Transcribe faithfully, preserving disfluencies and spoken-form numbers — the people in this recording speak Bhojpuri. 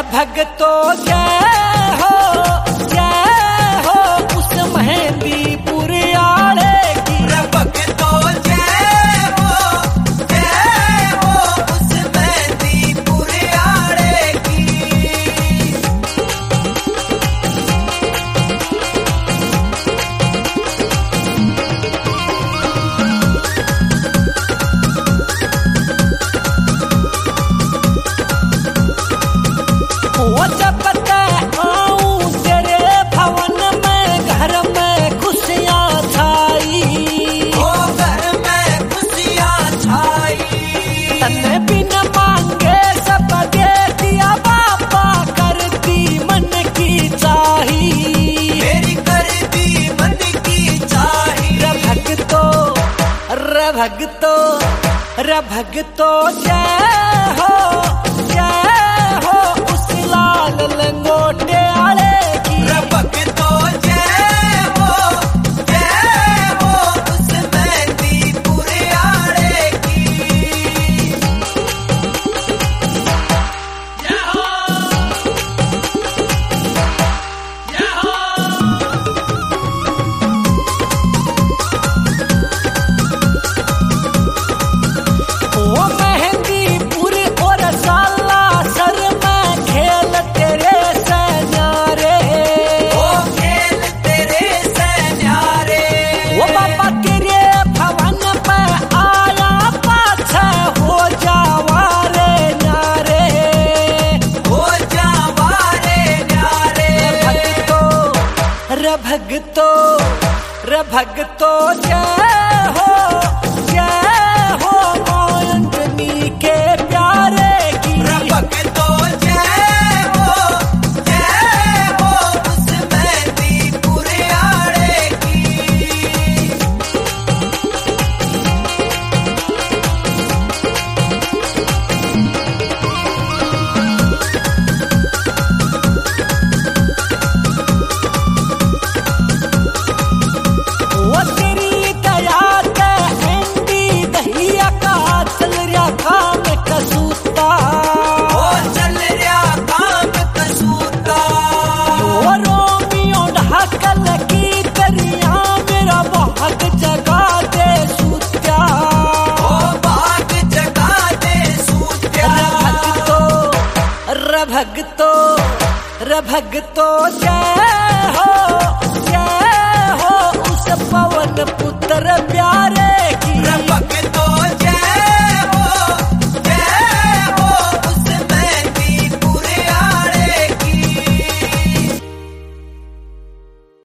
भगतो जय हो जय हो उस मेहंदीपुर आले की। रे भगतो जय हो जय हो उस मेहंदीपुर आले की। वो जब तक आऊं तेरे भवन में घर में खुशियां छाई। ओ घर में खुशियां छाई। तन्ने बिन मांगे सब दे दिया बाबा करती मन की चाही। मेरी करती मन की चाही। रे भगतो रे भगतो रे भगतो जय हो जय हो उस लाल लंगोटे आले की। रे भगतो जय हो जय हो उस मेहंदीपुर आले की। जय हो जय हो। ओ मेहंदीपुर और साला सर में खेल तेरे से न्यारे। ओ खेल तेरे से न्यारे। ओ बाबा तेरे भवन पे आया पाछे हो जावा रे न्यारे। हो जावा रे न्यारे। भगतो रे भगतो रे भगतो जय हो जय हो मोयंगनी के प्यारे की। रे भगतो जय हो जय हो उस मेहंदीपुर आले की। वो तेरी दया के एंडी दहिया का चल रहा काम कसूता। ओ चल रहा काम कसूता। ओ रोमियो ढाकल की दरिया मेरा बहुत जगा दे सूत्या। ओ बाग जगा दे सूत्या। रे भगतो रे भगतो रे भगतो जय